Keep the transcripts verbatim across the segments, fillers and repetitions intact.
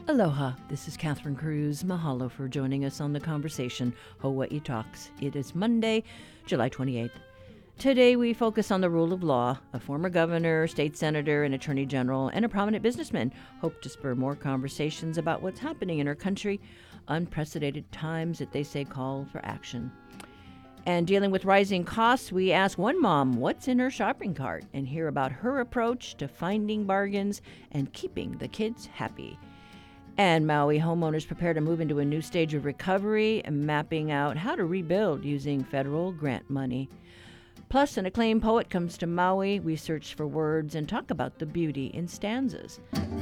Aloha, this is Catherine Cruz. Mahalo for joining us on The Conversation, Hawaii Talks. It is Monday, July twenty-eighth. Today we focus on the rule of law. A former governor, state senator, an attorney general, and a prominent businessman hope to spur more conversations about what's happening in our country. Unprecedented times that they say call for action. And dealing with rising costs, we ask one mom what's in her shopping cart and hear about her approach to finding bargains and keeping the kids happy. And Maui homeowners prepare to move into a new stage of recovery and mapping out how to rebuild using federal grant money. Plus, an acclaimed poet comes to Maui. We search for words and talk about the beauty in stanzas.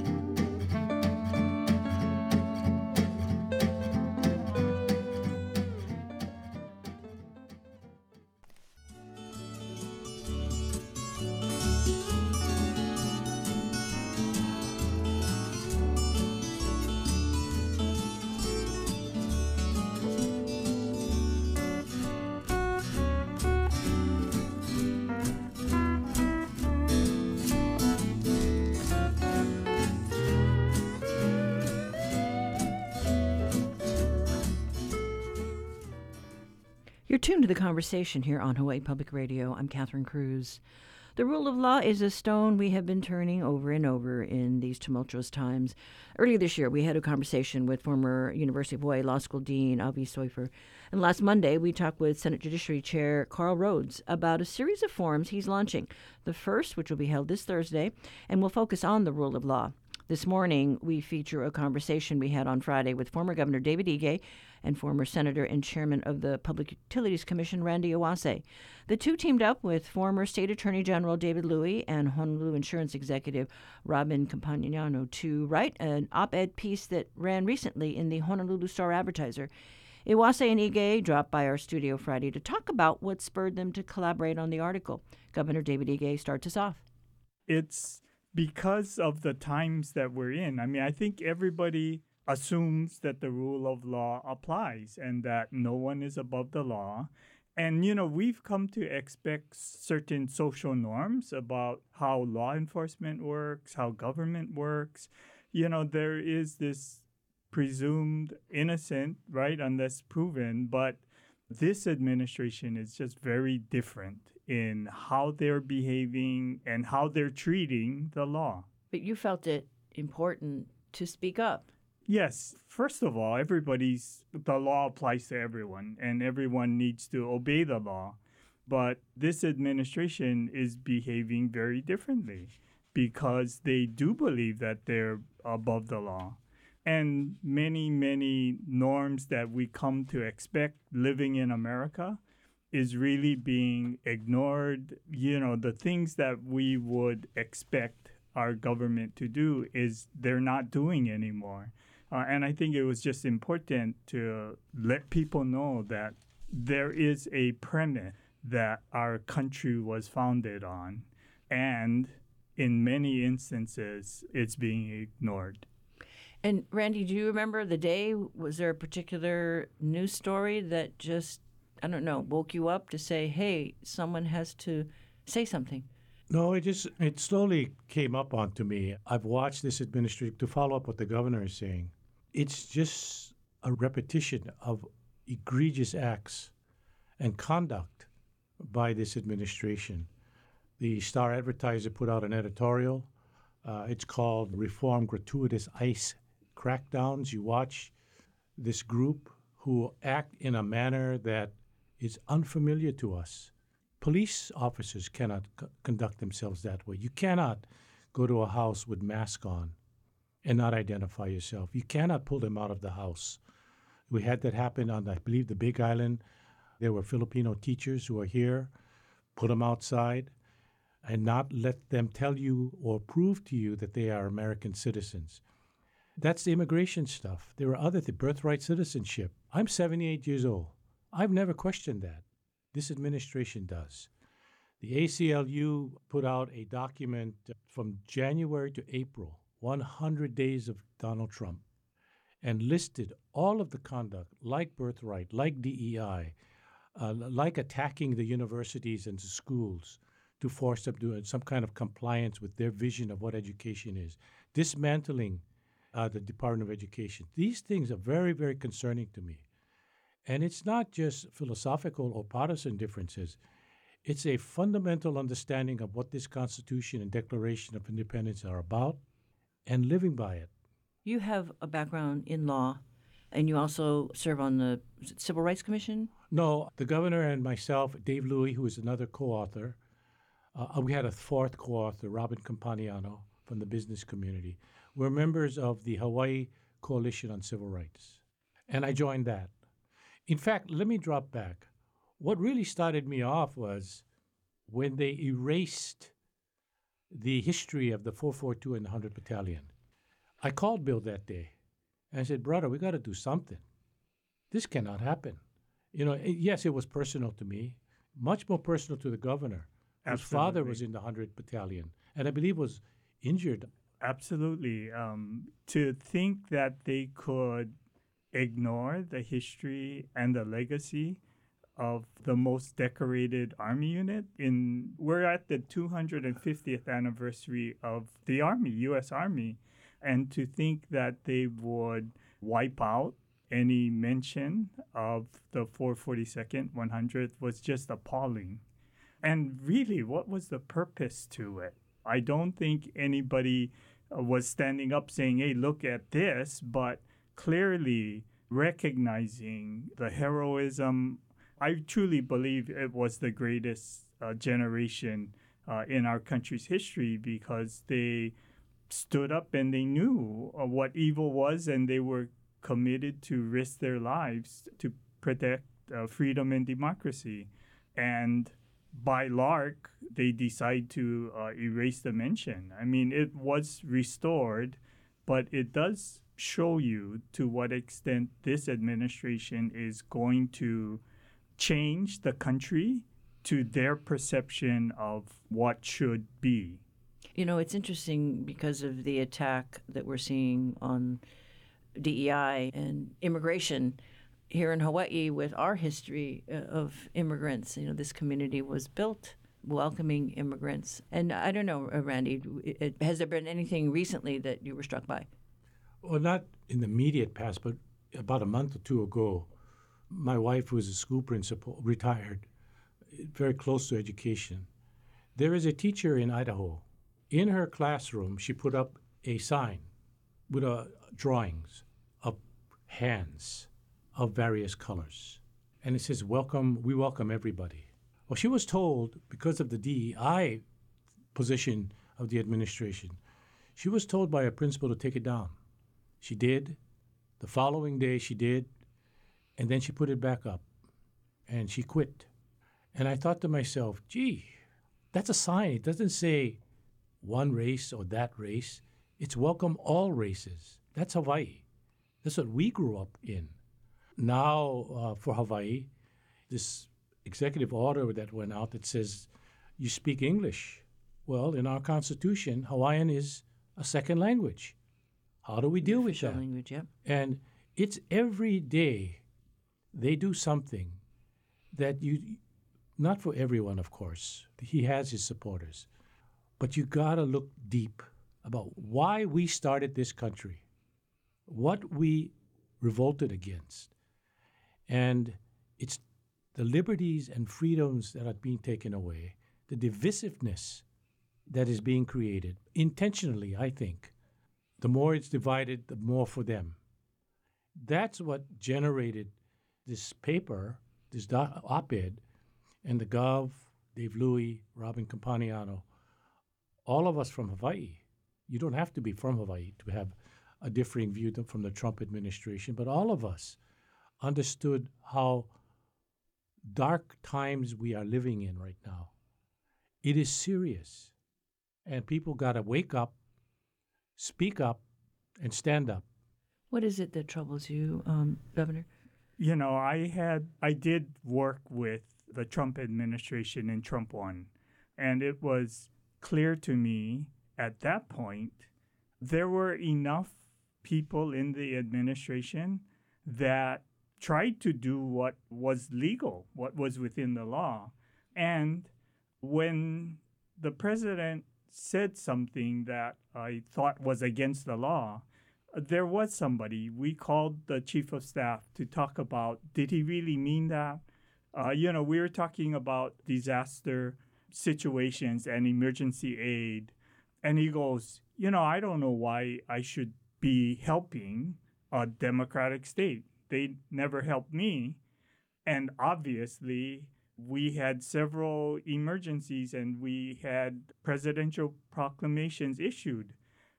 You're tuned to The Conversation here on Hawaii Public Radio. I'm Catherine Cruz. The rule of law is a stone we have been turning over and over in these tumultuous times. Earlier this year, we had a conversation with former University of Hawaii Law School Dean Avi Soifer. And last Monday, we talked with Senate Judiciary Chair Carl Rhodes about a series of forums he's launching. The first, which will be held this Thursday, and will focus on the rule of law. This morning, we feature a conversation we had on Friday with former Governor David Ige and former Senator and Chairman of the Public Utilities Commission, Randy Iwase. The two teamed up with former State Attorney General David Louie and Honolulu Insurance Executive Robin Campagnano to write an op-ed piece that ran recently in the Honolulu Star-Advertiser. Iwase and Ige dropped by our studio Friday to talk about what spurred them to collaborate on the article. Governor David Ige starts us off. It's because of the times that we're in. I mean, I think everybody assumes that the rule of law applies and that no one is above the law. And, you know, we've come to expect certain social norms about how law enforcement works, how government works. You know, there is this presumed innocent, right, unless proven, but this administration is just very different in how they're behaving and how they're treating the law. But you felt it important to speak up. Yes. First of all, everybody's, the law applies to everyone, and everyone needs to obey the law. But this administration is behaving very differently because they do believe that they're above the law. And many, many norms that we come to expect living in America is really being ignored. You know, the things that we would expect our government to do is they're not doing anymore. Uh, and I think it was just important to let people know that there is a premise that our country was founded on. And in many instances, it's being ignored. And Randy, do you remember the day? Was there a particular news story that just, I don't know, woke you up to say, hey, someone has to say something? No, it just, it slowly came up onto me. I've watched this administration, to follow up what the governor is saying. It's just a repetition of egregious acts and conduct by this administration. The Star-Advertiser put out an editorial. Uh, it's called Reform Gratuitous ICE Crackdowns. You watch this group who act in a manner that is unfamiliar to us. Police officers cannot c- conduct themselves that way. You cannot go to a house with mask on and not identify yourself. You cannot pull them out of the house. We had that happen on, I believe, the Big Island. There were Filipino teachers who are here, put them outside, and not let them tell you or prove to you that they are American citizens. That's the immigration stuff. There are other things, birthright citizenship. I'm seventy-eight years old. I've never questioned that. This administration does. The A C L U put out a document from January to April, one hundred days of Donald Trump, and listed all of the conduct, like birthright, like D E I, uh, like attacking the universities and the schools to force them to do some kind of compliance with their vision of what education is, dismantling uh, the Department of Education. These things are very, very concerning to me. And it's not just philosophical or partisan differences. It's a fundamental understanding of what this Constitution and Declaration of Independence are about and living by it. You have a background in law, and you also serve on the is it Civil Rights Commission? No, the governor and myself, Dave Louie, who is another co-author, uh, we had a fourth co-author, Robin Campaniano, from the business community. We're members of the Hawaii Coalition on Civil Rights, and I joined that. In fact, let me drop back. What really started me off was when they erased the history of the four forty-two and the one hundred Battalion. I called Bill that day, and I said, brother, we got to do something. This cannot happen. You know, it, yes, it was personal to me, much more personal to the governor, whose father was in the one hundred Battalion, and I believe was injured. Absolutely. Um, to think that they could ignore the history and the legacy of the most decorated Army unit. In we're at the two hundred fiftieth anniversary of the Army, U S Army, and to think that they would wipe out any mention of the four forty-second, one hundredth was just appalling. And really, what was the purpose to it? I don't think anybody uh, was standing up saying, hey, look at this, but clearly recognizing the heroism. I truly believe it was the greatest uh, generation uh, in our country's history because they stood up and they knew uh, what evil was, and they were committed to risk their lives to protect uh, freedom and democracy. And by lark, they decide to uh, erase the mention. I mean, it was restored, but it does show you to what extent this administration is going to change the country to their perception of what should be. You know, it's interesting because of the attack that we're seeing on D E I and immigration here in Hawaii with our history uh, of immigrants. You know, this community was built welcoming immigrants. And I don't know, uh, Randy, it, has there been anything recently that you were struck by? Well, not in the immediate past, but about a month or two ago, my wife, who was a school principal, retired, very close to education. There is a teacher in Idaho. In her classroom, she put up a sign with uh, drawings of hands of various colors. And it says, welcome, we welcome everybody. Well, she was told, because of the D E I position of the administration, she was told by a principal to take it down. She did. The following day, she did. And then she put it back up. And she quit. And I thought to myself, gee, that's a sign. It doesn't say one race or that race. It's welcome all races. That's Hawaii. That's what we grew up in. Now, uh, for Hawaii, this executive order that went out that says you speak English. Well, in our Constitution, Hawaiian is a second language. How do we deal with that? Language, yeah. And it's every day they do something that you, not for everyone, of course. He has his supporters. But you got to look deep about why we started this country, what we revolted against. And it's the liberties and freedoms that are being taken away, the divisiveness that is being created, intentionally, I think. The more it's divided, the more for them. That's what generated this paper, this op-ed, and the Gov, Dave Louie, Robin Campaniano, all of us from Hawaii. You don't have to be from Hawaii to have a differing view from the Trump administration, but all of us understood how dark times we are living in right now. It is serious, and people got to wake up, speak up, and stand up. What is it that troubles you, um, Governor? You know, I had I did work with the Trump administration in Trump one, and it was clear to me at that point there were enough people in the administration that tried to do what was legal, what was within the law. And when the president said something that I thought was against the law, there was somebody, we called the chief of staff to talk about, did he really mean that? Uh, you know, we were talking about disaster situations and emergency aid. And he goes, you know, I don't know why I should be helping a democratic state. They never helped me. And obviously, we had several emergencies and we had presidential proclamations issued.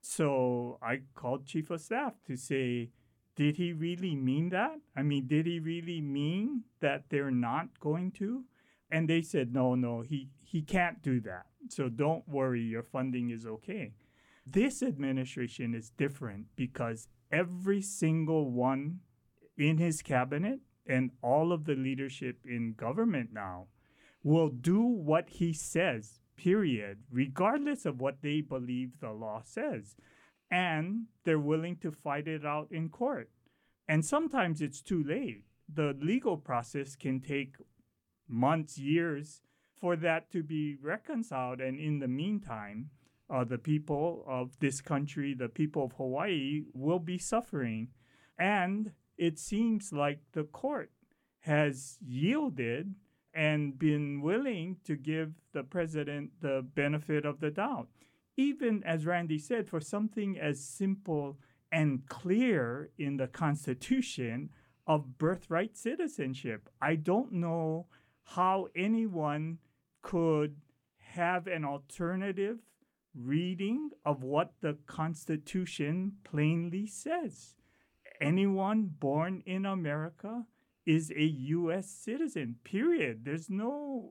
So I called chief of staff to say, did he really mean that? I mean, did he really mean that they're not going to? And they said, no, no, he, he can't do that. So don't worry, your funding is okay. This administration is different because every single one in his cabinet and all of the leadership in government now will do what he says, period, regardless of what they believe the law says. And they're willing to fight it out in court. And sometimes it's too late. The legal process can take months, years for that to be reconciled. And in the meantime, uh, the people of this country, the people of Hawaii, will be suffering. And it seems like the court has yielded and been willing to give the president the benefit of the doubt. Even, as Randy said, for something as simple and clear in the Constitution of birthright citizenship. I don't know how anyone could have an alternative reading of what the Constitution plainly says. Anyone born in America is a U S citizen, period. There's no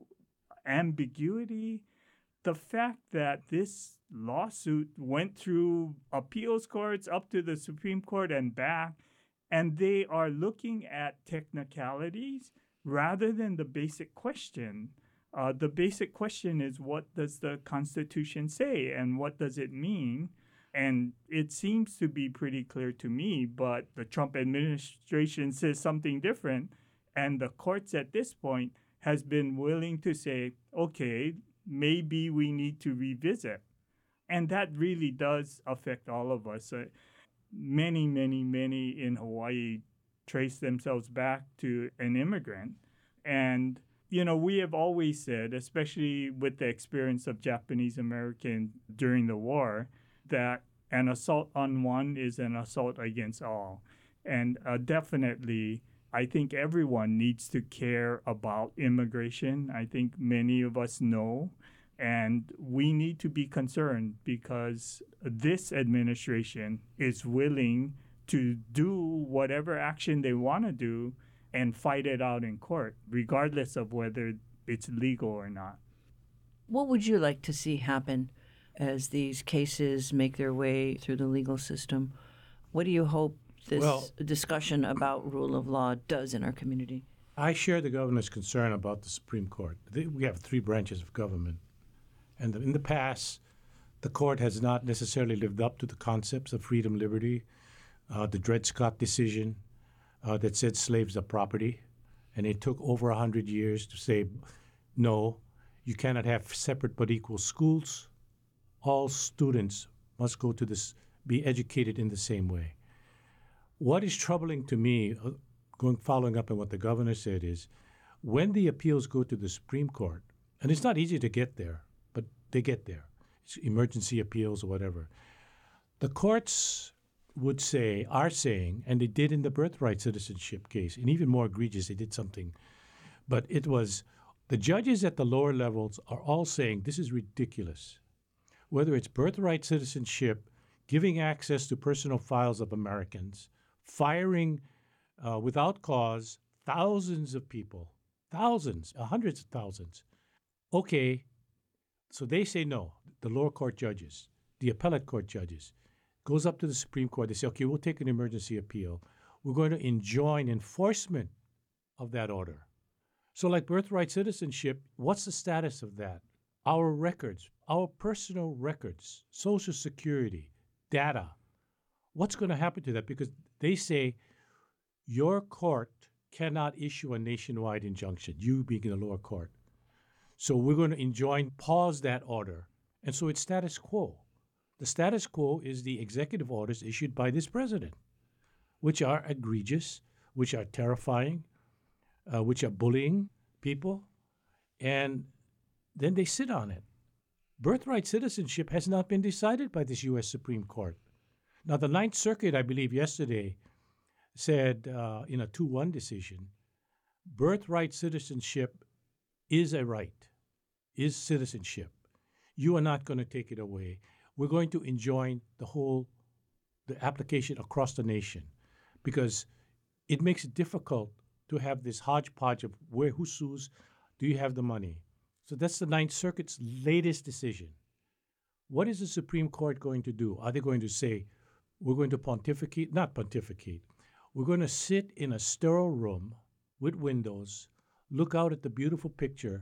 ambiguity. The fact that this lawsuit went through appeals courts up to the Supreme Court and back, and they are looking at technicalities rather than the basic question. Uh, the basic question is, what does the Constitution say and what does it mean? And it seems to be pretty clear to me, but the Trump administration says something different. And the courts at this point has been willing to say, okay, maybe we need to revisit. And that really does affect all of us. Uh, many, many, many in Hawaii trace themselves back to an immigrant. And, you know, we have always said, especially with the experience of Japanese American during the war, that an assault on one is an assault against all. And uh, definitely, I think everyone needs to care about immigration. I think many of us know. And we need to be concerned because this administration is willing to do whatever action they want to do and fight it out in court, regardless of whether it's legal or not. What would you like to see happen as these cases make their way through the legal system? What do you hope this Well, discussion about rule of law does in our community? I share the governor's concern about the Supreme Court. We have three branches of government. And in the past, the court has not necessarily lived up to the concepts of freedom, liberty. Uh, the Dred Scott decision uh, that said slaves are property. And it took over one hundred years to say, no, you cannot have separate but equal schools. All students must go to this, be educated in the same way. What is troubling to me, uh, going following up on what the governor said, is when the appeals go to the Supreme Court, and it's not easy to get there, but they get there. It's emergency appeals or whatever. The courts would say, are saying, and they did in the birthright citizenship case, and even more egregious, they did something. But it was, the judges at the lower levels are all saying, this is ridiculous. Whether it's birthright citizenship, giving access to personal files of Americans, firing uh, without cause thousands of people, thousands, uh, hundreds of thousands. Okay, so they say no, the lower court judges, the appellate court judges, goes up to the Supreme Court. They say, okay, we'll take an emergency appeal. We're going to enjoin enforcement of that order. So like birthright citizenship, what's the status of that? Our records, our personal records, Social Security, data, what's going to happen to that? Because they say your court cannot issue a nationwide injunction, you being in the lower court. So we're going to enjoin, pause that order. And so it's status quo. The status quo is the executive orders issued by this president, which are egregious, which are terrifying, uh, which are bullying people, and then they sit on it. Birthright citizenship has not been decided by this U S Supreme Court. Now, the Ninth Circuit, I believe, yesterday said uh, in a two one decision, birthright citizenship is a right, is citizenship. You are not going to take it away. We're going to enjoin the whole, the application across the nation because it makes it difficult to have this hodgepodge of where, who sues, do you have the money? So that's the Ninth Circuit's latest decision. What is the Supreme Court going to do? Are they going to say, we're going to pontificate? Not pontificate. We're going to sit in a sterile room with windows, look out at the beautiful picture,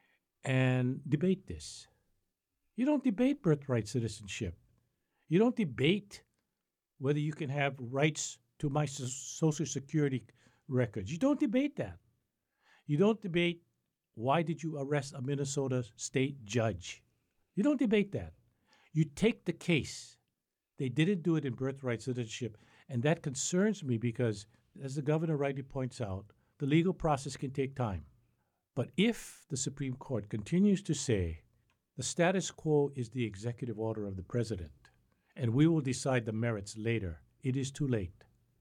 and debate this. You don't debate birthright citizenship. You don't debate whether you can have rights to my so- Social Security records. You don't debate that. You don't debate why did you arrest a Minnesota state judge. You don't debate that. You take the case. They didn't do it in birthright citizenship, and that concerns me because, as the governor rightly points out, the legal process can take time. But if the Supreme Court continues to say the status quo is the executive order of the president, and we will decide the merits later, it is too late.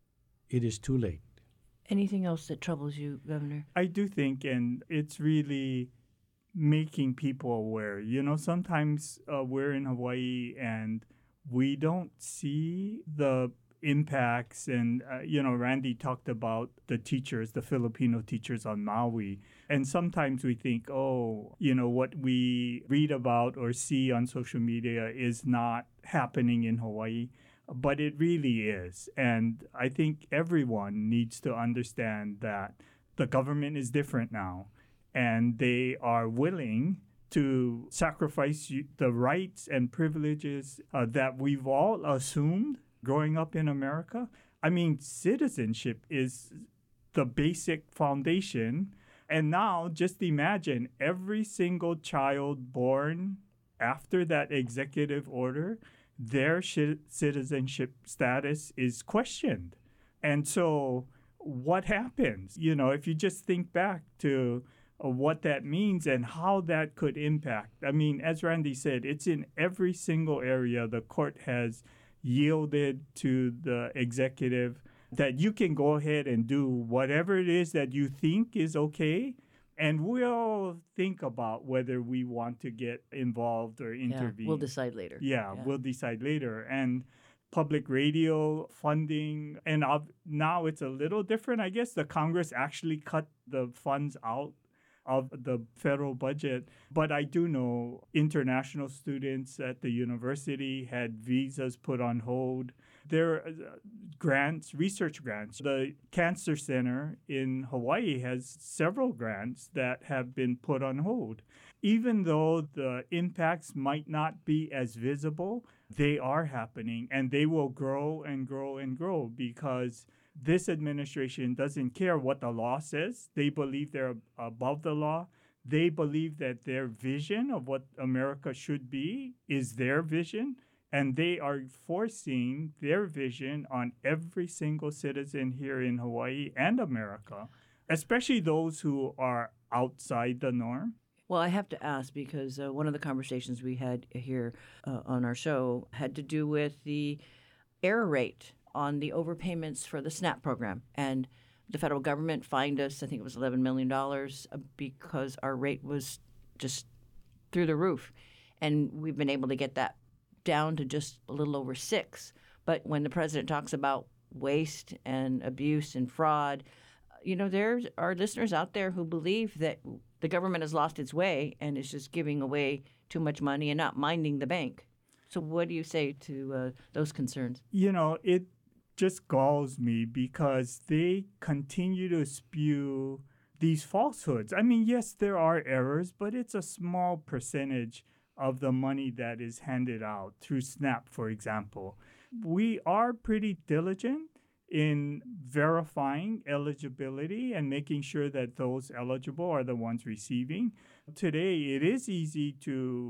It is too late. Anything else that troubles you, Governor? I do think, and it's really making people aware. You know, sometimes uh, we're in Hawaii and we don't see the impacts. And, uh, you know, Randy talked about the teachers, the Filipino teachers on Maui. And sometimes we think, oh, you know, what we read about or see on social media is not happening in Hawaii. But it really is. And I think everyone needs to understand that the government is different now. And they are willing to sacrifice the rights and privileges uh, that we've all assumed growing up in America. I mean, citizenship is the basic foundation. And now just imagine every single child born after that executive order, their sh- citizenship status is questioned. And so what happens? You know, if you just think back to uh, what that means and how that could impact. I mean, as Randy said, it's in every single area the court has yielded to the executive that you can go ahead and do whatever it is that you think is okay. And we'll think about whether we want to get involved or intervene. Yeah, we'll decide later. Yeah, Yeah. we'll decide later. And public radio funding, and uh, now it's a little different. I guess the Congress actually cut the funds out of the federal budget. But I do know international students at the university had visas put on hold. There are grants, research grants. The Cancer Center in Hawaii has several grants that have been put on hold. Even though the impacts might not be as visible, they are happening and they will grow and grow and grow because this administration doesn't care what the law says. They believe they're above the law. They believe that their vision of what America should be is their vision. And they are forcing their vision on every single citizen here in Hawaii and America, especially those who are outside the norm. Well, I have to ask because uh, one of the conversations we had here uh, on our show had to do with the error rate on the overpayments for the SNAP program. And the federal government fined us, I think it was eleven million dollars, uh, because our rate was just through the roof. And we've been able to get that down to just a little over six. But when the president talks about waste and abuse and fraud, you know, there are listeners out there who believe that the government has lost its way and is just giving away too much money and not minding the bank. So what do you say to uh, those concerns? You know, it just galls me because they continue to spew these falsehoods. I mean, yes, there are errors, but it's a small percentage of the money that is handed out through SNAP, for example. We are pretty diligent in verifying eligibility and making sure that those eligible are the ones receiving. Today, it is easy to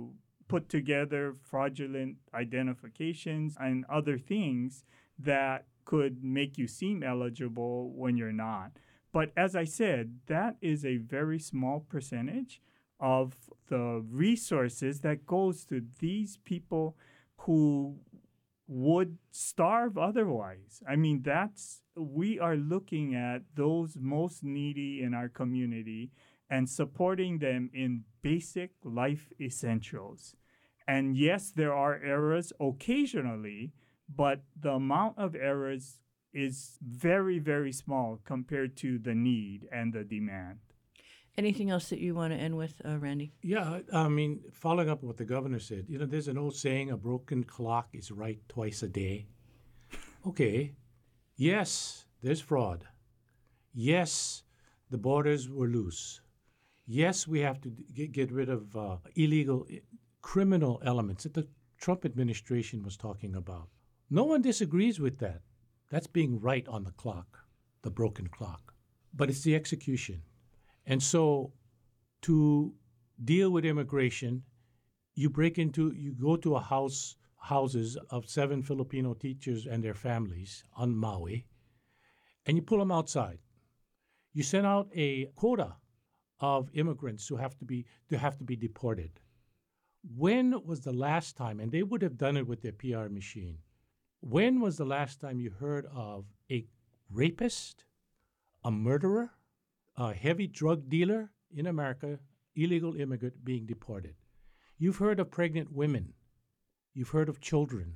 put together fraudulent identifications and other things that could make you seem eligible when you're not. But as I said, that is a very small percentage of the resources that goes to these people who would starve otherwise. I mean, that's, we are looking at those most needy in our community and supporting them in basic life essentials. And yes, there are errors occasionally, but the amount of errors is very, very small compared to the need and the demand. Anything else that you want to end with, uh, Randy? Yeah, I mean, following up on what the governor said, you know, there's an old saying, a broken clock is right twice a day. Okay, yes, there's fraud. Yes, the borders were loose. Yes, we have to get, get rid of uh, illegal criminal elements that the Trump administration was talking about. No one disagrees with that. That's being right on the clock, the broken clock. But it's the execution. And so to deal with immigration, you break into, you go to a house, houses of seven Filipino teachers and their families on Maui, and you pull them outside. You send out a quota of immigrants who have to be to have to be deported. When was the last time, and they would have done it with their P R machine, when was the last time you heard of a rapist, a murderer, a heavy drug dealer in America, illegal immigrant being deported? You've heard of pregnant women. You've heard of children.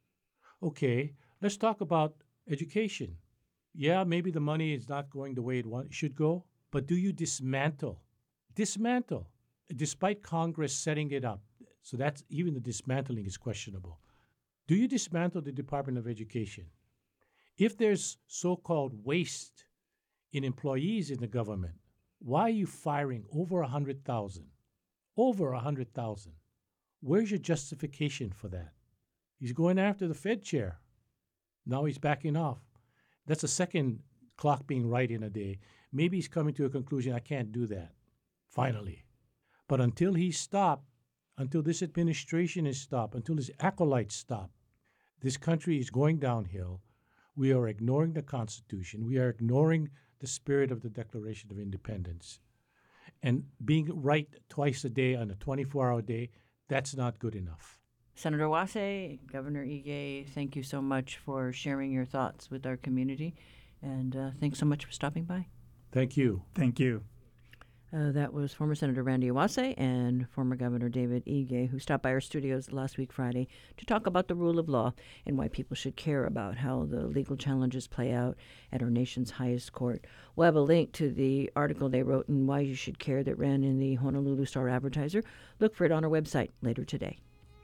Okay, let's talk about education. Yeah, maybe the money is not going the way it want, should go, but do you dismantle? Dismantle, despite Congress setting it up. So that's, even the dismantling is questionable. Do you dismantle the Department of Education? If there's so-called waste in employees in the government, why are you firing over one hundred thousand? Over one hundred thousand. Where's your justification for that? He's going after the Fed chair. Now he's backing off. That's the second clock being right in a day. Maybe he's coming to a conclusion, I can't do that, finally. But until he's stopped, until this administration is stopped, until his acolytes stop, this country is going downhill. We are ignoring the Constitution. We are ignoring the spirit of the Declaration of Independence. And being right twice a day on a twenty-four hour day, that's not good enough. Senator Wase, Governor Ige, thank you so much for sharing your thoughts with our community. And uh, thanks so much for stopping by. Thank you. Thank you. Uh, that was former Senator Randy Wase and former Governor David Ige, who stopped by our studios last week Friday to talk about the rule of law and why people should care about how the legal challenges play out at our nation's highest court. We'll have a link to the article they wrote and why you should care that ran in the Honolulu Star-Advertiser. Look for it on our website later today.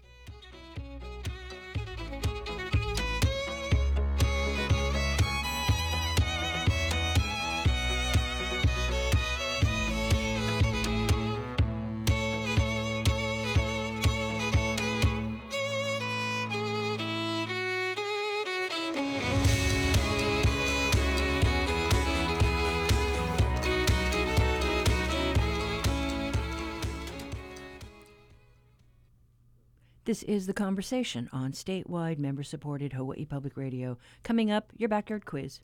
This is The Conversation on statewide, member-supported Hawaii Public Radio. Coming up, your backyard quiz.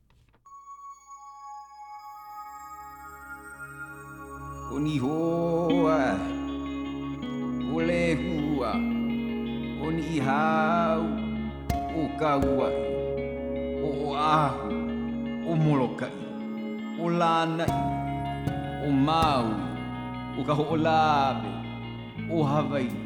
Oni hoa, ole hua, oni hau, o kauai, o ahu, o molokai, o lanai, o Maui, o kaho'olawe, o Hawaii.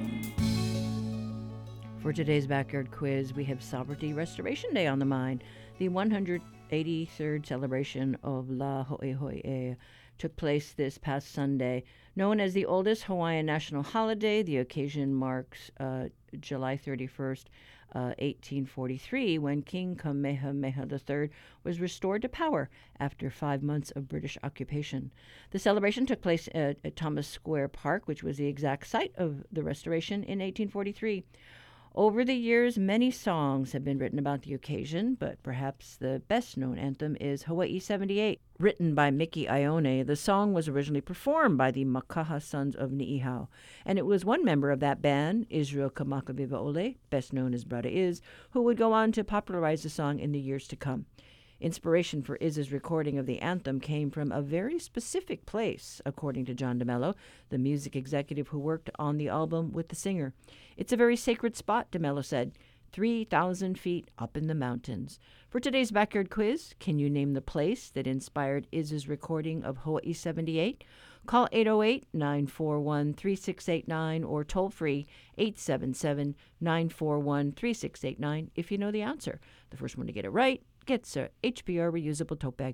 For today's backyard quiz, we have Sovereignty Restoration Day on the mind. The one hundred eighty-third celebration of La Ho'ehoe'e took place this past Sunday. Known as the oldest Hawaiian national holiday, the occasion marks uh, July thirty-first, uh, eighteen forty-three, when King Kamehameha the third was restored to power after five months of British occupation. The celebration took place at, at Thomas Square Park, which was the exact site of the restoration in eighteen forty-three. Over the years, many songs have been written about the occasion, but perhaps the best-known anthem is Hawaii seventy-eight. Written by Mickey Ione, the song was originally performed by the Makaha Sons of Ni'ihau, and it was one member of that band, Israel Kamakawiwo'ole, best known as Brother Iz, who would go on to popularize the song in the years to come. Inspiration for Iz's recording of the anthem came from a very specific place, according to John DeMello, the music executive who worked on the album with the singer. It's a very sacred spot, DeMello said, three thousand feet up in the mountains. For today's Backyard Quiz, can you name the place that inspired Iz's recording of Hawaii seventy-eight? Call eight oh eight, nine four one, three six eight nine or toll free eight seven seven, nine four one, three six eight nine if you know the answer. The first one to get it right gets a H B R reusable tote bag.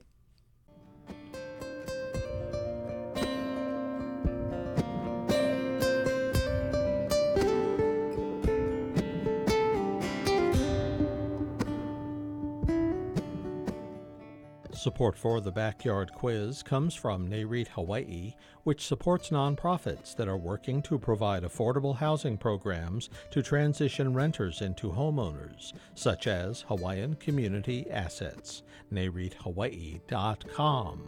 Support for the Backyard Quiz comes from NAREIT Hawaii, which supports nonprofits that are working to provide affordable housing programs to transition renters into homeowners, such as Hawaiian Community Assets. nareit hawaii dot com.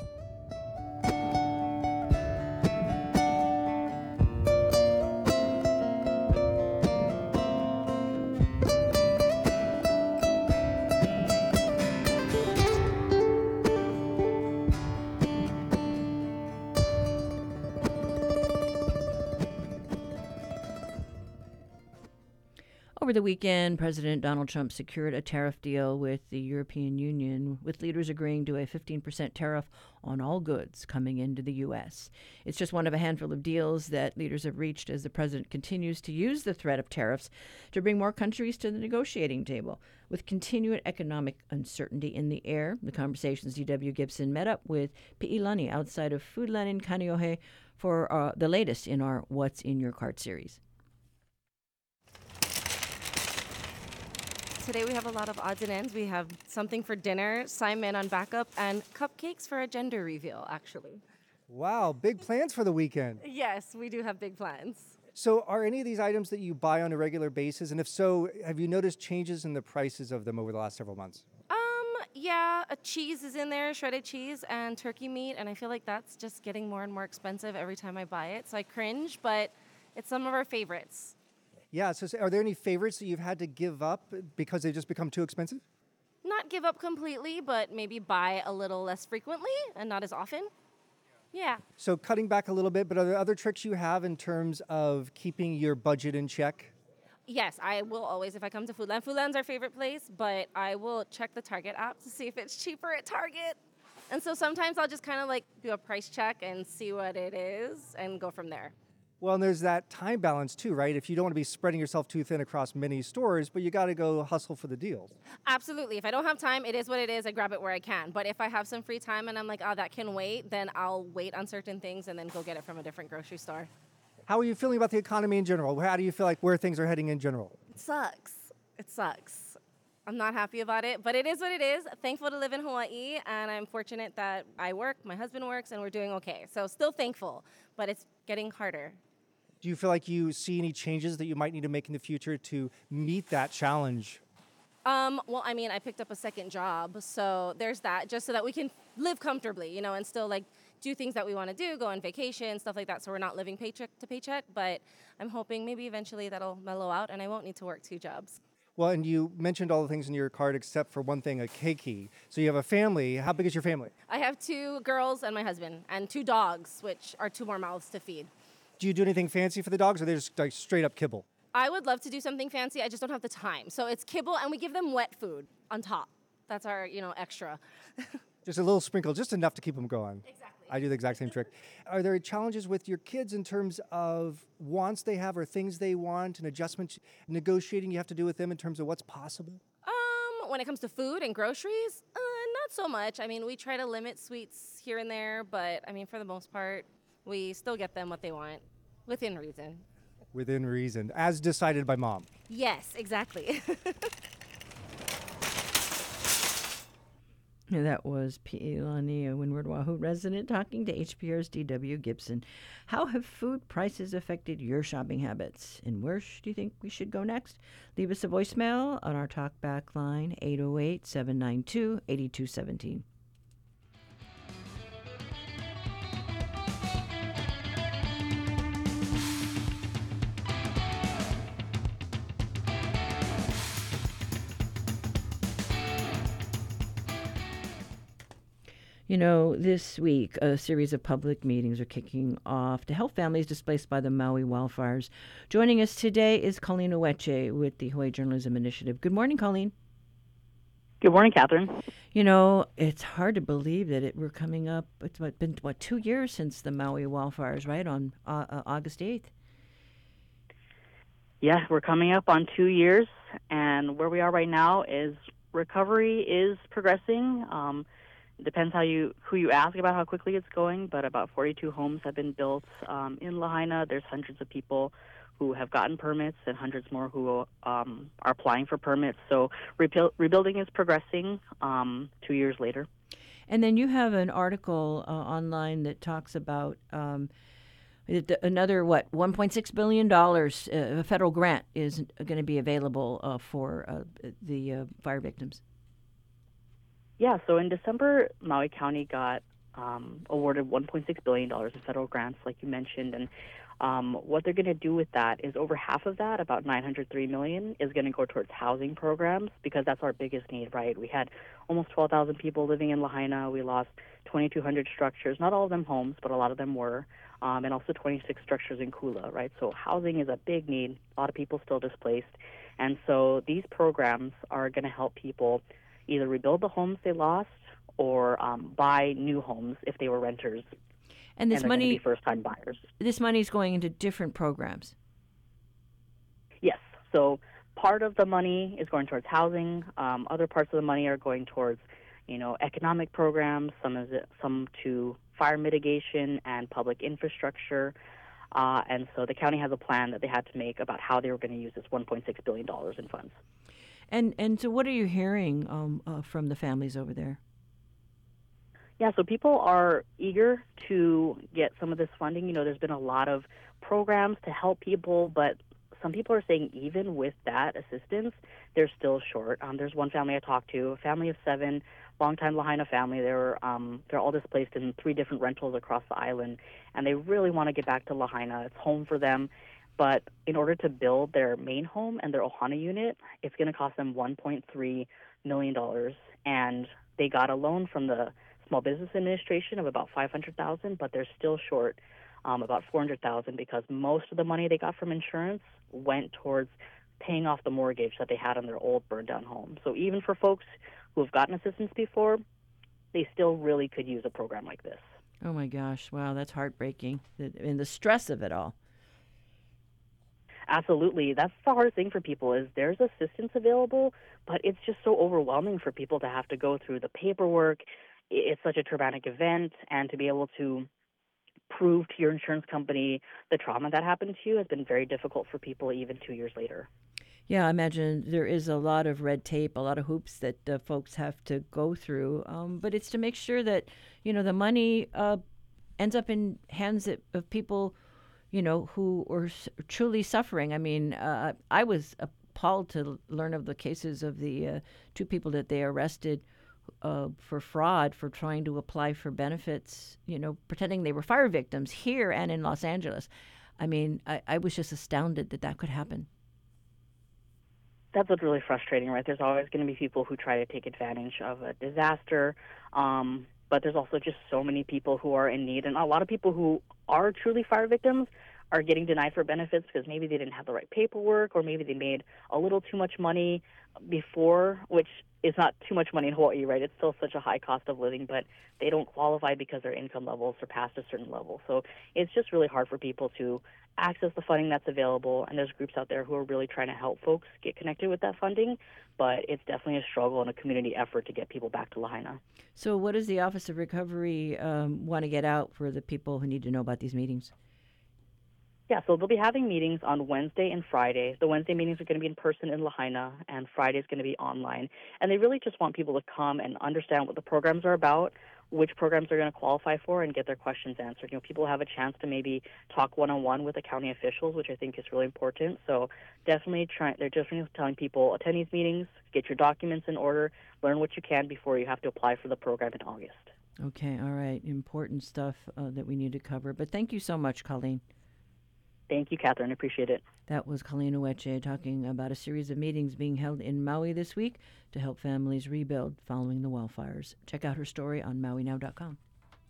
Over the weekend, President Donald Trump secured a tariff deal with the European Union, with leaders agreeing to a fifteen percent tariff on all goods coming into the U S. It's just one of a handful of deals that leaders have reached as the president continues to use the threat of tariffs to bring more countries to the negotiating table. With continued economic uncertainty in the air, the Conversations D W Gibson met up with Pi'ilani outside of Foodland in Kaneohe for uh, the latest in our What's in Your Cart series. Today we have a lot of odds and ends. We have something for dinner, Simon on backup, and cupcakes for a gender reveal, actually. Wow, big plans for the weekend. Yes, we do have big plans. So are any of these items that you buy on a regular basis? And if so, have you noticed changes in the prices of them over the last several months? Um, yeah, a cheese is in there, shredded cheese and turkey meat, and I feel like that's just getting more and more expensive every time I buy it. So I cringe, but it's some of our favorites. Yeah, so are there any favorites that you've had to give up because they've just become too expensive? Not give up completely, but maybe buy a little less frequently and not as often. Yeah. So cutting back a little bit, but are there other tricks you have in terms of keeping your budget in check? Yes, I will always, if I come to Foodland. Foodland's our favorite place, but I will check the Target app to see if it's cheaper at Target. And so sometimes I'll just kind of like do a price check and see what it is and go from there. Well, and there's that time balance too, right? If you don't want to be spreading yourself too thin across many stores, but you got to go hustle for the deals. Absolutely. If I don't have time, it is what it is. I grab it where I can. But if I have some free time and I'm like, oh, that can wait, then I'll wait on certain things and then go get it from a different grocery store. How are you feeling about the economy in general? How do you feel like where things are heading in general? It sucks. It sucks. I'm not happy about it, but it is what it is. Thankful to live in Hawaii, and I'm fortunate that I work, my husband works, and we're doing okay. So still thankful, but it's getting harder. Do you feel like you see any changes that you might need to make in the future to meet that challenge? Um, well, I mean, I picked up a second job, so there's that, just so that we can live comfortably, you know, and still, like, do things that we want to do, go on vacation, stuff like that, so we're not living paycheck to paycheck, but I'm hoping maybe eventually that'll mellow out and I won't need to work two jobs. Well, and you mentioned all the things in your card except for one thing, a keiki. So you have a family. How big is your family? I have two girls and my husband, and two dogs, which are two more mouths to feed. Do you do anything fancy for the dogs, or are they just like straight up kibble? I would love to do something fancy. I just don't have the time. So it's kibble, and we give them wet food on top. That's our, you know, extra. Just a little sprinkle, just enough to keep them going. Exactly. I do the exact same trick. Are there challenges with your kids in terms of wants they have or things they want and adjustments, negotiating you have to do with them in terms of what's possible? Um, when it comes to food and groceries, uh, not so much. I mean, we try to limit sweets here and there, but I mean, for the most part, we still get them what they want, within reason. Within reason, as decided by mom. Yes, exactly. And that was P. Lonnie, a Windward Wahoo resident, talking to H P R's D W Gibson. How have food prices affected your shopping habits? And where sh- do you think we should go next? Leave us a voicemail on our talkback line, eight oh eight, seven nine two, eight two one seven. You know, this week, a series of public meetings are kicking off to help families displaced by the Maui wildfires. Joining us today is Colleen Oweche with the Hawaii Journalism Initiative. Good morning, Colleen. Good morning, Catherine. You know, it's hard to believe that it, we're coming up, it's what, been, what, two years since the Maui wildfires, right, on uh, uh, August eighth? Yeah, we're coming up on two years, and where we are right now is recovery is progressing. Um, Depends how you who you ask about how quickly it's going, but about forty-two homes have been built um, in Lahaina. There's hundreds of people who have gotten permits and hundreds more who um, are applying for permits. So rebuild, rebuilding is progressing um, two years later. And then you have an article uh, online that talks about um, it, another, what, one point six billion dollars uh, a federal grant is going to be available uh, for uh, the uh, fire victims. Yeah, so in December, Maui County got um, awarded one point six billion dollars in federal grants, like you mentioned. And um, what they're going to do with that is over half of that, about nine hundred three million dollars, is going to go towards housing programs, because that's our biggest need, right? We had almost twelve thousand people living in Lahaina. We lost twenty-two hundred structures, not all of them homes, but a lot of them were, um, and also twenty-six structures in Kula, right? So housing is a big need, a lot of people still displaced. And so these programs are going to help people either rebuild the homes they lost or um, buy new homes if they were renters. And this and money, be first-time buyers. This money is going into different programs. Yes. So part of the money is going towards housing. Um, other parts of the money are going towards, you know, economic programs. Some is it, some to fire mitigation and public infrastructure. Uh, and so the county has a plan that they had to make about how they were going to use this one point six billion dollars in funds. And and so what are you hearing um, uh, from the families over there? Yeah, so people are eager to get some of this funding. You know, there's been a lot of programs to help people, but some people are saying even with that assistance, they're still short. Um, there's one family I talked to, a family of seven, longtime Lahaina family. They're um, they're all displaced in three different rentals across the island, and they really want to get back to Lahaina. It's home for them. But in order to build their main home and their Ohana unit, it's going to cost them one point three million dollars. And they got a loan from the Small Business Administration of about five hundred thousand dollars, but they're still short um, about four hundred thousand dollars, because most of the money they got from insurance went towards paying off the mortgage that they had on their old burned-down home. So even for folks who have gotten assistance before, they still really could use a program like this. Oh, my gosh. Wow, that's heartbreaking. And the stress of it all. Absolutely. That's the hardest thing for people is there's assistance available, but it's just so overwhelming for people to have to go through the paperwork. It's such a traumatic event, and to be able to prove to your insurance company the trauma that happened to you has been very difficult for people even two years later. Yeah, I imagine there is a lot of red tape, a lot of hoops that uh, folks have to go through, um, but it's to make sure that, you know, the money uh, ends up in hands that, of people you know, who were truly suffering. I mean, uh, I was appalled to learn of the cases of the uh, two people that they arrested uh, for fraud for trying to apply for benefits, you know, pretending they were fire victims here and in Los Angeles. I mean, I, I was just astounded that that could happen. That's what's really frustrating, right? There's always going to be people who try to take advantage of a disaster, um, but there's also just so many people who are in need, and a lot of people who are truly fire victims are getting denied for benefits because maybe they didn't have the right paperwork, or maybe they made a little too much money before, which is not too much money in Hawaii, right? It's still such a high cost of living, but they don't qualify because their income level surpassed a certain level. So it's just really hard for people to access the funding that's available, and there's groups out there who are really trying to help folks get connected with that funding, but it's definitely a struggle and a community effort to get people back to Lahaina. So what does the Office of Recovery um, want to get out for the people who need to know about these meetings? Yeah, so they'll be having meetings on Wednesday and Friday. The Wednesday meetings are going to be in person in Lahaina, and Friday is going to be online. And they really just want people to come and understand what the programs are about, which programs they're going to qualify for, and get their questions answered. You know, people have a chance to maybe talk one-on-one with the county officials, which I think is really important. So definitely try, they're just telling people, attend these meetings, get your documents in order, learn what you can before you have to apply for the program in August. Okay, all right. Important stuff uh, that we need to cover. But thank you so much, Colleen. Thank you, Catherine. Appreciate it. That was Colleen Ueche talking about a series of meetings being held in Maui this week to help families rebuild following the wildfires. Check out her story on maui now dot com.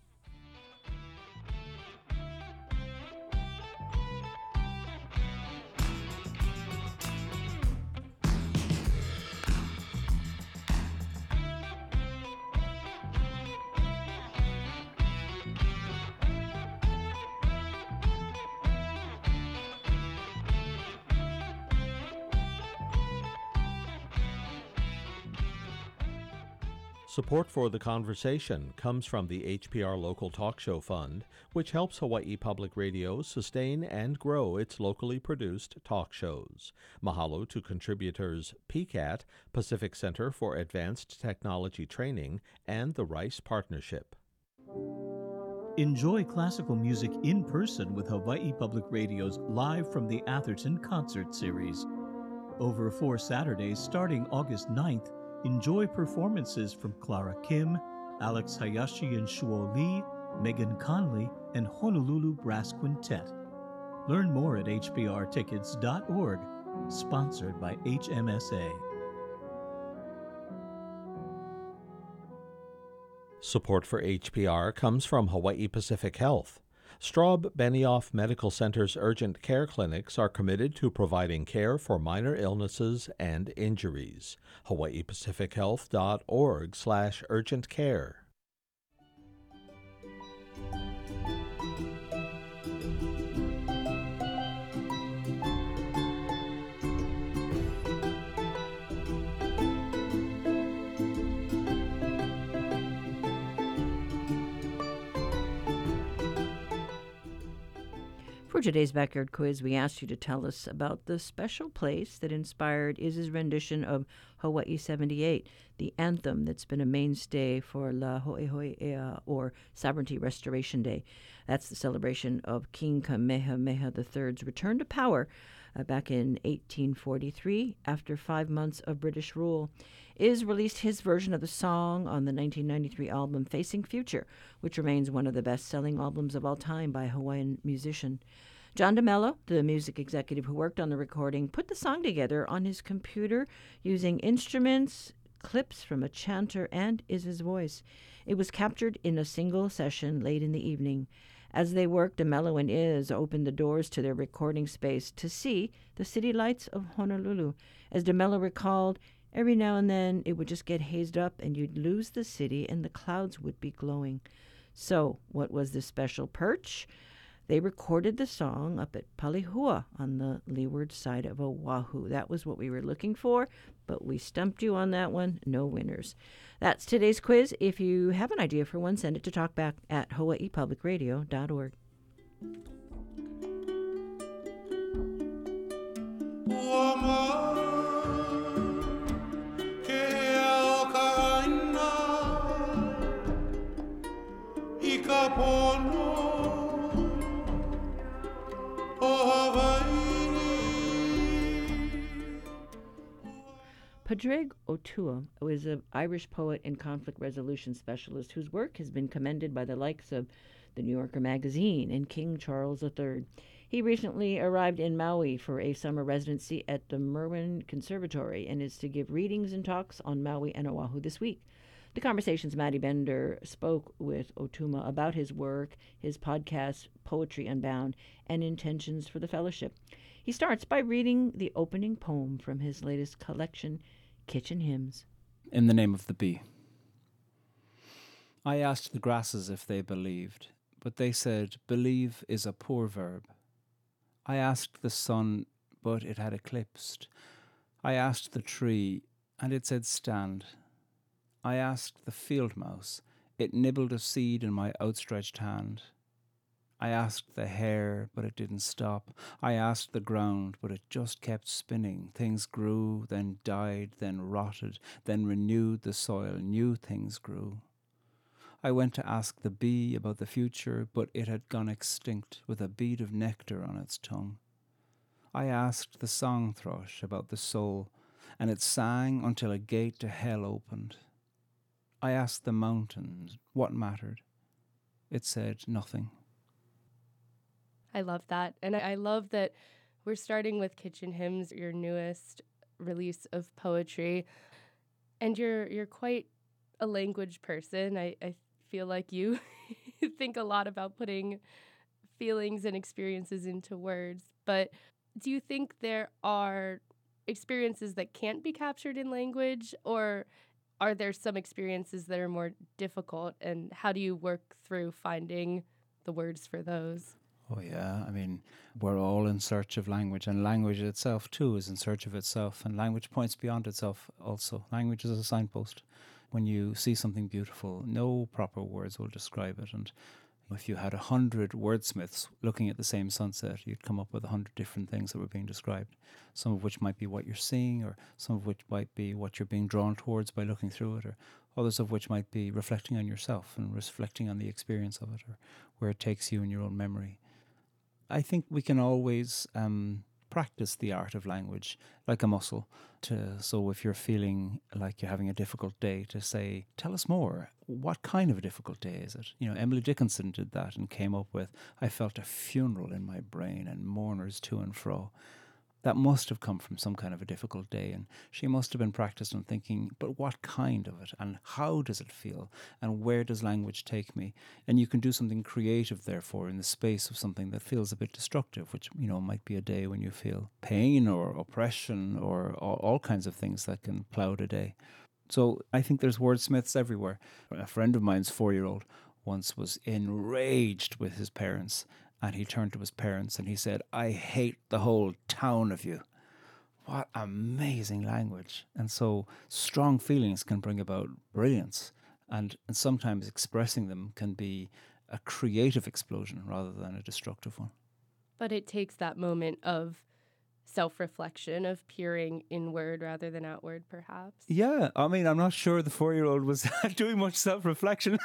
Support for the conversation comes from the H P R Local Talk Show Fund, which helps Hawaii Public Radio sustain and grow its locally produced talk shows. Mahalo to contributors P C A T, Pacific Center for Advanced Technology Training, and the Rice Partnership. Enjoy classical music in person with Hawaii Public Radio's Live from the Atherton Concert Series. Over four Saturdays starting August ninth, enjoy performances from Clara Kim, Alex Hayashi and Shuo Lee, Megan Conley, and Honolulu Brass Quintet. Learn more at h p r tickets dot org, sponsored by H M S A. Support for H P R comes from Hawaii Pacific Health. Straub Benioff Medical Center's urgent care clinics are committed to providing care for minor illnesses and injuries. hawaii pacific health dot org slash urgent care. For today's Backyard Quiz, we asked you to tell us about the special place that inspired Iz's rendition of Hawaii seventy-eight, the anthem that's been a mainstay for La Ho'ehoe'ea, or Sovereignty Restoration Day. That's the celebration of King Kamehameha the third's return to power uh, back in eighteen forty-three after five months of British rule. Iz released his version of the song on the nineteen ninety-three album Facing Future, which remains one of the best-selling albums of all time by a Hawaiian musician. John DeMello, the music executive who worked on the recording, put the song together on his computer using instruments, clips from a chanter, and Iz's voice. It was captured in a single session late in the evening. As they worked, DeMello and Iz opened the doors to their recording space to see the city lights of Honolulu. As DeMello recalled, every now and then it would just get hazed up and you'd lose the city and the clouds would be glowing. So, what was the special perch? They recorded the song up at Palihua on the leeward side of Oahu. That was what we were looking for, but we stumped you on that one. No winners. That's today's quiz. If you have an idea for one, send it to talkback at hawaii public radio dot org. Padraig O'Tua was an Irish poet and conflict resolution specialist whose work has been commended by the likes of the New Yorker magazine and King Charles the third. He recently arrived in Maui for a summer residency at the Merwin Conservatory and is to give readings and talks on Maui and Oahu this week. The Conversation's Maddie Bender spoke with O'Tuma about his work, his podcast, Poetry Unbound, and intentions for the fellowship. He starts by reading the opening poem from his latest collection, Kitchen Hymns. In the name of the bee. I asked the grasses if they believed, but they said, believe is a poor verb. I asked the sun, but it had eclipsed. I asked the tree, and it said stand. I asked the field mouse, it nibbled a seed in my outstretched hand. I asked the hair, but it didn't stop. I asked the ground, but it just kept spinning. Things grew, then died, then rotted, then renewed the soil. New things grew. I went to ask the bee about the future, but it had gone extinct with a bead of nectar on its tongue. I asked the song thrush about the soul, and it sang until a gate to hell opened. I asked the mountains what mattered. It said nothing. I love that. And I love that we're starting with Kitchen Hymns, your newest release of poetry. And you're you're quite a language person. I, I feel like you think a lot about putting feelings and experiences into words. But do you think there are experiences that can't be captured in language, or are there some experiences that are more difficult? And how do you work through finding the words for those? Oh, yeah. I mean, we're all in search of language, and language itself, too, is in search of itself. And language points beyond itself also. Language is a signpost. When you see something beautiful, no proper words will describe it. And if you had a hundred wordsmiths looking at the same sunset, you'd come up with a hundred different things that were being described, some of which might be what you're seeing, or some of which might be what you're being drawn towards by looking through it, or others of which might be reflecting on yourself and reflecting on the experience of it, or where it takes you in your own memory. I think we can always um, practice the art of language like a muscle. To, so if you're feeling like you're having a difficult day, to say, tell us more. What kind of a difficult day is it? You know, Emily Dickinson did that and came up with, I felt a funeral in my brain and mourners to and fro. That must have come from some kind of a difficult day, and she must have been practiced on thinking, but what kind of it, and how does it feel, and where does language take me? And you can do something creative, therefore, in the space of something that feels a bit destructive, which, you know, might be a day when you feel pain or oppression or all, all kinds of things that can cloud a day. So I think there's wordsmiths everywhere. A friend of mine's four-year-old once was enraged with his parents, and he turned to his parents and he said, I hate the whole town of you. What amazing language. And so strong feelings can bring about brilliance. And, and sometimes expressing them can be a creative explosion rather than a destructive one. But it takes that moment of self-reflection, of peering inward rather than outward, perhaps. Yeah, I mean, I'm not sure the four-year-old was doing much self-reflection.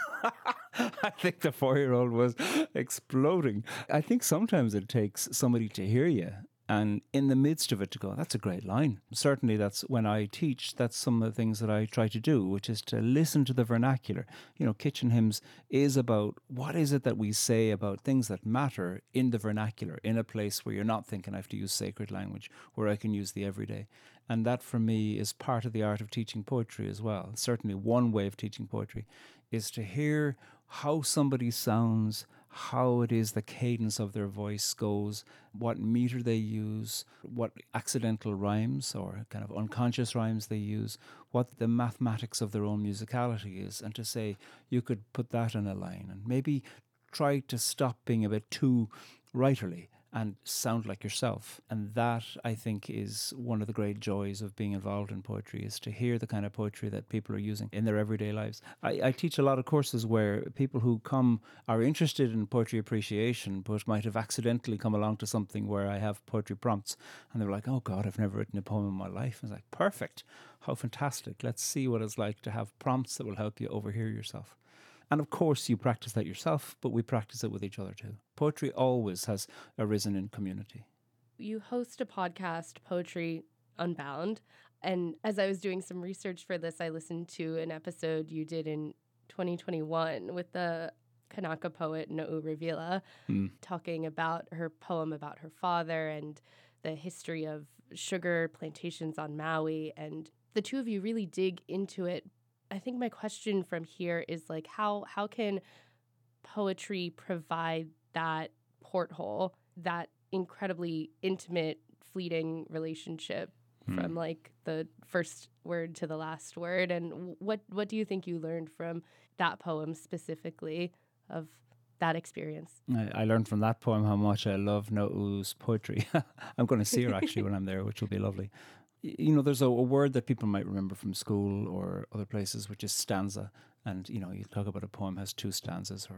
I think the four-year-old was exploding. I think sometimes it takes somebody to hear you, and in the midst of it to go, that's a great line. Certainly that's when I teach, that's some of the things that I try to do, which is to listen to the vernacular. You know, Kitchen Hymns is about what is it that we say about things that matter in the vernacular, in a place where you're not thinking I have to use sacred language, where I can use the everyday. And that for me is part of the art of teaching poetry as well. Certainly one way of teaching poetry is to hear how somebody sounds, how it is the cadence of their voice goes, what meter they use, what accidental rhymes or kind of unconscious rhymes they use, what the mathematics of their own musicality is, and to say you could put that in a line and maybe try to stop being a bit too writerly and sound like yourself. And that, I think, is one of the great joys of being involved in poetry, is to hear the kind of poetry that people are using in their everyday lives. I, I teach a lot of courses where people who come are interested in poetry appreciation, but might have accidentally come along to something where I have poetry prompts, and they're like, oh God, I've never written a poem in my life. And it's like, perfect, how fantastic. Let's see what it's like to have prompts that will help you overhear yourself. And of course, you practice that yourself, but we practice it with each other too. Poetry always has arisen in community. You host a podcast, Poetry Unbound. And as I was doing some research for this, I listened to an episode you did in twenty twenty-one with the Kanaka poet No'u Revila, mm. talking about her poem about her father and the history of sugar plantations on Maui. And the two of you really dig into it. I think my question from here is like, how how can poetry provide that porthole, that incredibly intimate, fleeting relationship mm. from like the first word to the last word? And what what do you think you learned from that poem specifically of that experience? I, I learned from that poem how much I love No'u's poetry. I'm going to see her actually when I'm there, which will be lovely. You know, there's a, a word that people might remember from school or other places, which is stanza. And, you know, you talk about a poem has two stanzas or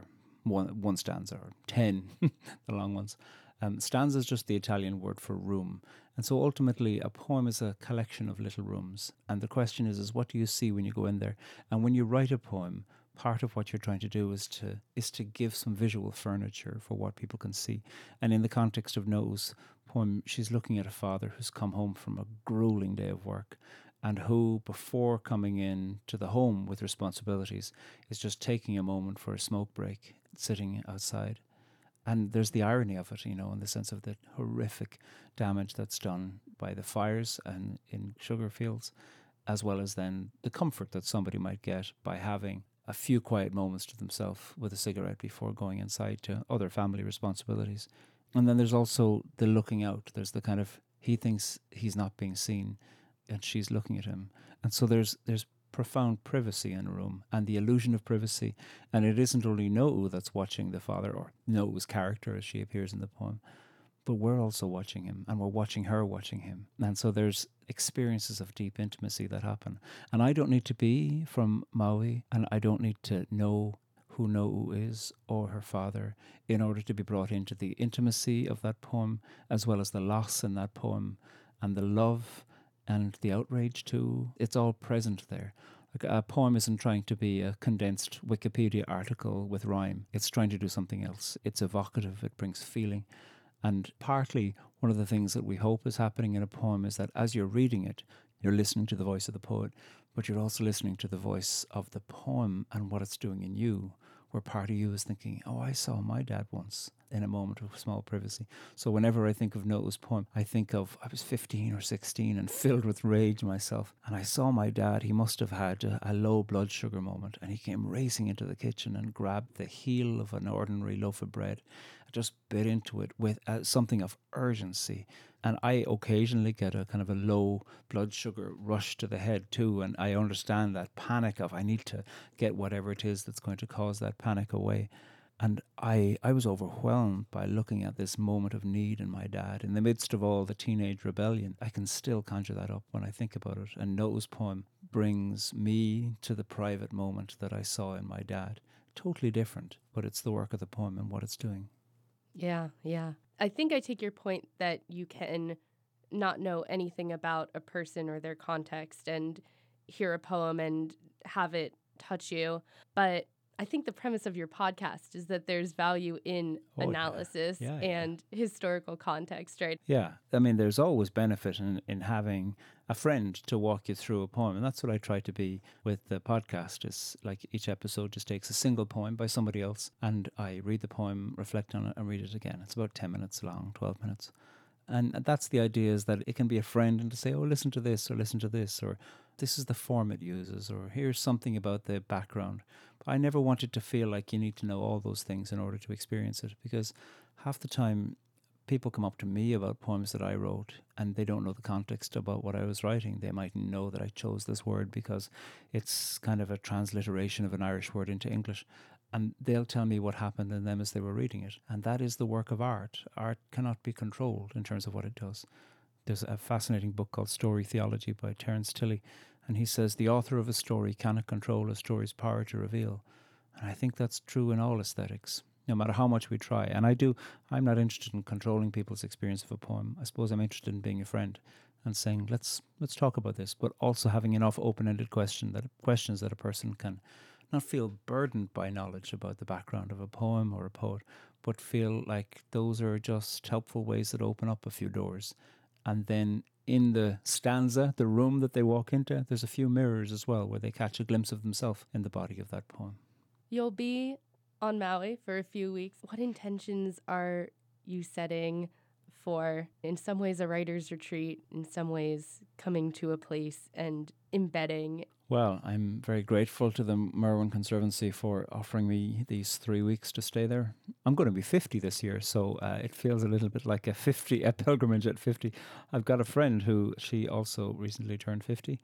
one, one stanza or ten, the long ones. Um, stanza is just the Italian word for room. And so ultimately a poem is a collection of little rooms. And the question is, is what do you see when you go in there? And when you write a poem, part of what you're trying to do is to is to give some visual furniture for what people can see. And in the context of No's poem, she's looking at a father who's come home from a grueling day of work and who, before coming in to the home with responsibilities, is just taking a moment for a smoke break, sitting outside. And there's the irony of it, you know, in the sense of the horrific damage that's done by the fires and in sugar fields, as well as then the comfort that somebody might get by having a few quiet moments to themselves with a cigarette before going inside to other family responsibilities. And then there's also the looking out. There's the kind of, he thinks he's not being seen and she's looking at him. And so there's there's profound privacy in a room and the illusion of privacy. And it isn't only No that's watching the father, or No's character as she appears in the poem, but we're also watching him, and we're watching her watching him. And so there's experiences of deep intimacy that happen. And I don't need to be from Maui, and I don't need to know who No is or her father in order to be brought into the intimacy of that poem, as well as the loss in that poem, and the love and the outrage too. It's all present there. Like a poem isn't trying to be a condensed Wikipedia article with rhyme. It's trying to do something else. It's evocative. It brings feeling. And partly one of the things that we hope is happening in a poem is that as you're reading it, you're listening to the voice of the poet, but you're also listening to the voice of the poem and what it's doing in you, where part of you is thinking, oh, I saw my dad once in a moment of small privacy. So whenever I think of No's poem, I think of, I was fifteen or sixteen and filled with rage myself, and I saw my dad. He must have had a, a low blood sugar moment, and he came racing into the kitchen and grabbed the heel of an ordinary loaf of bread, just bit into it with uh, something of urgency. And I occasionally get a kind of a low blood sugar rush to the head too, and I understand that panic of I need to get whatever it is that's going to cause that panic away. And I I was overwhelmed by looking at this moment of need in my dad. In the midst of all the teenage rebellion, I can still conjure that up when I think about it. And No's poem brings me to the private moment that I saw in my dad. Totally different, but it's the work of the poem and what it's doing. Yeah, yeah. I think I take your point that you can not know anything about a person or their context and hear a poem and have it touch you. But I think the premise of your podcast is that there's value in Oh, analysis yeah. Yeah, and historical context, right? Yeah, I mean, there's always benefit in, in having a friend to walk you through a poem. And that's what I try to be with the podcast. Is like each episode just takes a single poem by somebody else, and I read the poem, reflect on it, and read it again. It's about ten minutes long, twelve minutes. And that's the idea, is that it can be a friend and to say, oh, listen to this, or listen to this, or this is the form it uses, or here's something about the background. But I never wanted to feel like you need to know all those things in order to experience it, because half the time people come up to me about poems that I wrote and they don't know the context about what I was writing. They might know that I chose this word because it's kind of a transliteration of an Irish word into English. And they'll tell me what happened in them as they were reading it. And that is the work of art. Art cannot be controlled in terms of what it does. There's a fascinating book called Story Theology by Terence Tilley. And he says the author of a story cannot control a story's power to reveal. And I think that's true in all aesthetics, no matter how much we try. And I do, I'm not interested in controlling people's experience of a poem. I suppose I'm interested in being a friend and saying, let's let's talk about this, but also having enough open-ended question that questions that a person can not feel burdened by knowledge about the background of a poem or a poet, but feel like those are just helpful ways that open up a few doors. And then in the stanza, the room that they walk into, there's a few mirrors as well where they catch a glimpse of themselves in the body of that poem. You'll be on Maui for a few weeks. What intentions are you setting for, in some ways, a writer's retreat, in some ways, coming to a place and embedding? Well, I'm very grateful to the Merwin Conservancy for offering me these three weeks to stay there. I'm going to be fifty this year, so uh, it feels a little bit like a fifty, a pilgrimage at fifty. I've got a friend who, she also recently turned fifty,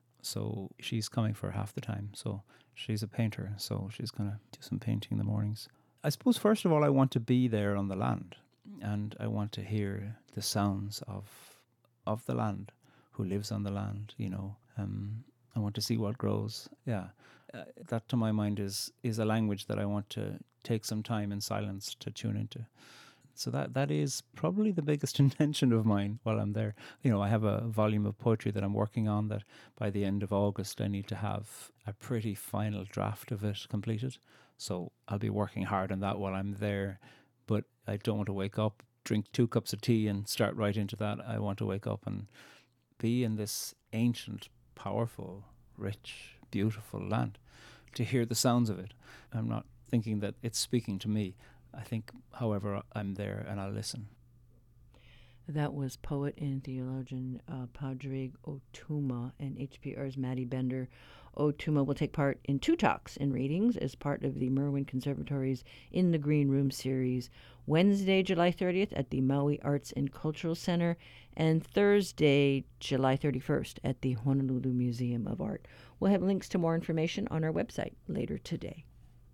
so she's coming for half the time. So she's a painter, so she's going to do some painting in the mornings. I suppose, first of all, I want to be there on the land, and I want to hear the sounds of of the land, who lives on the land, you know. Um, I want to see what grows. Yeah, uh, that to my mind is is a language that I want to take some time in silence to tune into. So that that is probably the biggest intention of mine while I'm there. You know, I have a volume of poetry that I'm working on that by the end of August I need to have a pretty final draft of it completed. So I'll be working hard on that while I'm there. But I don't want to wake up, drink two cups of tea and start right into that. I want to wake up and be in this ancient, powerful, rich, beautiful land, to hear the sounds of it. I'm not thinking that it's speaking to me. I think, however, I'm there and I'll listen. That was poet and theologian uh, Padraig Ó Tuama and H P R's Maddie Bender. Ó Tuama will take part in two talks and readings as part of the Merwin Conservatory's In the Green Room series, Wednesday, July thirtieth at the Maui Arts and Cultural Center, and Thursday, July thirty-first at the Honolulu Museum of Art. We'll have links to more information on our website later today.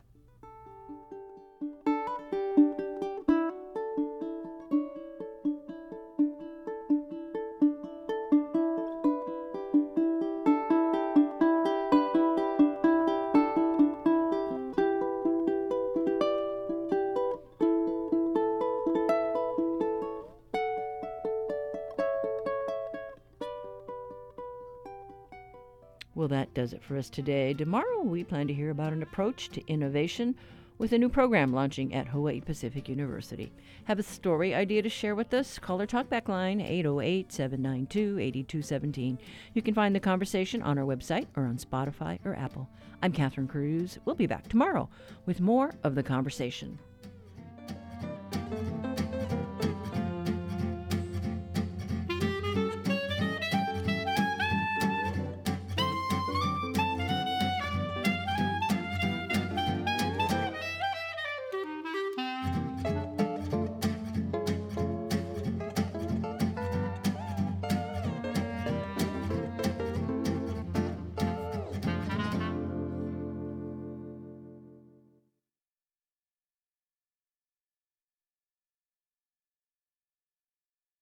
Well, that does it for us today. Tomorrow, we plan to hear about an approach to innovation with a new program launching at Hawaii Pacific University. Have a story idea to share with us? Call our talkback line, eight oh eight, seven nine two, eight two one seven. You can find the conversation on our website or on Spotify or Apple. I'm Catherine Cruz. We'll be back tomorrow with more of the conversation.